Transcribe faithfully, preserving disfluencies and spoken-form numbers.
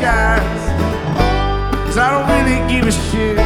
skies. 'Cause I don't really give a shit